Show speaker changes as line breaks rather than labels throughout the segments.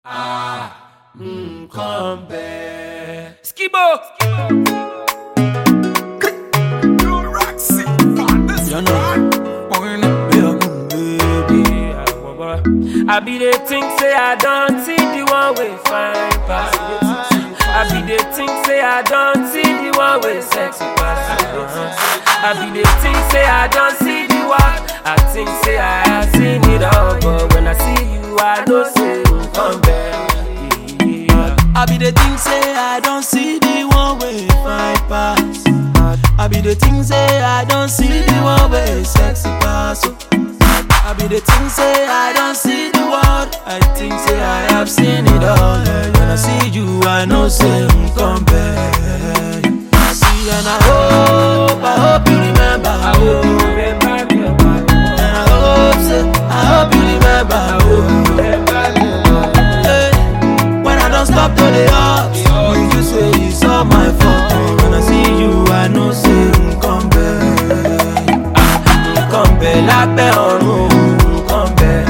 Come back. Skibo. You know, baby. I be the thing say I don't see the one way fine pass. I be the thing say I don't see the one way sexy pass. I be the thing say I don't see the one. I think say I have seen it all, but when I see you, I know say come back.
I be the thing say I don't see the one way fine pass. I be the thing say I don't see the one way sexy pass. I be the thing say I don't see the world. I think say I have seen it all. When I see you, I know say come back. See and I hope you remember.
I hope you remember me.
And I hope you remember.
I hope you remember me.
When I don't stop to the heart, you say it's all my fault. When I see you, I know say come back. Come back, lábẹ́ ọ̀run. Come back.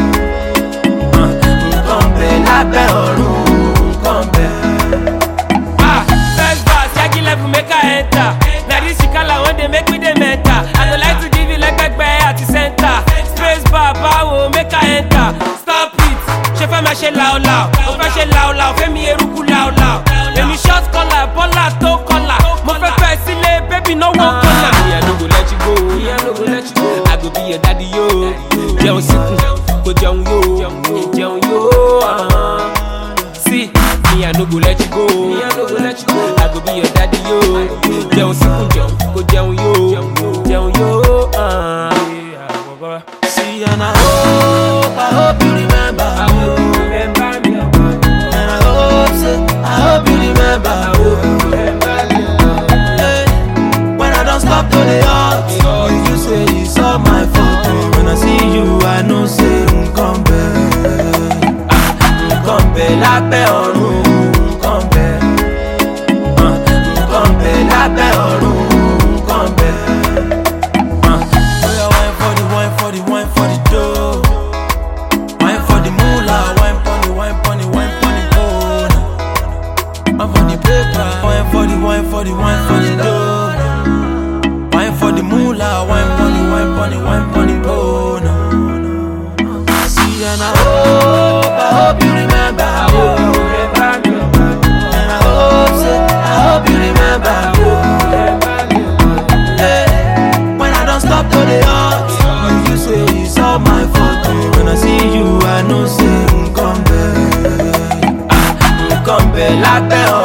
Come back, lábẹ́ ọ̀run. Come back.
First verse, Yagi level make I enter. Now this shikala when they make me the mentor. I don't like to give you like back at the center. Space bar, power, make I enter. Stop it. She fait ma chez lao lao. On fait chez lao lao. Fais mi eruku lao lao. Let me short collar, bola to collar. Mo fẹ́ fẹ́ sílé, baby no one collar. Me I no go let you go. Me I no go let you go. I go be your daddy yo. Jẹun síkùn, kò jẹun yo. Jẹun yo. See, me I no go let you go. Me I no go let you go. I go be your daddy yo. Jẹun síkùn jẹun, kò jẹun yo. Jẹun yo.
See and I hope you remember.
I hope you remember me.
And I hope you remember.
I hope you remember me.
When I don't stop to the heart, you say it's all my fault. When I see you, I know say come back. Come back, lábẹ́ ọ̀run. Come back. Come back, lábẹ́ ọ̀run. Come back. Oh yeah, wine for the dough. Wine for the moolah. Wine pon the bone. Wine for the paper. Wine for the dough. Wine for the moolah. Wine pon the bone. See and I hope you remember.
I hope you remember me.
And I hope you remember.
I hope you remember me.
When I don't stop to the heart, you say it's all my fault. When I see you, I know say come back. Come back, lábẹ́ ọ̀run.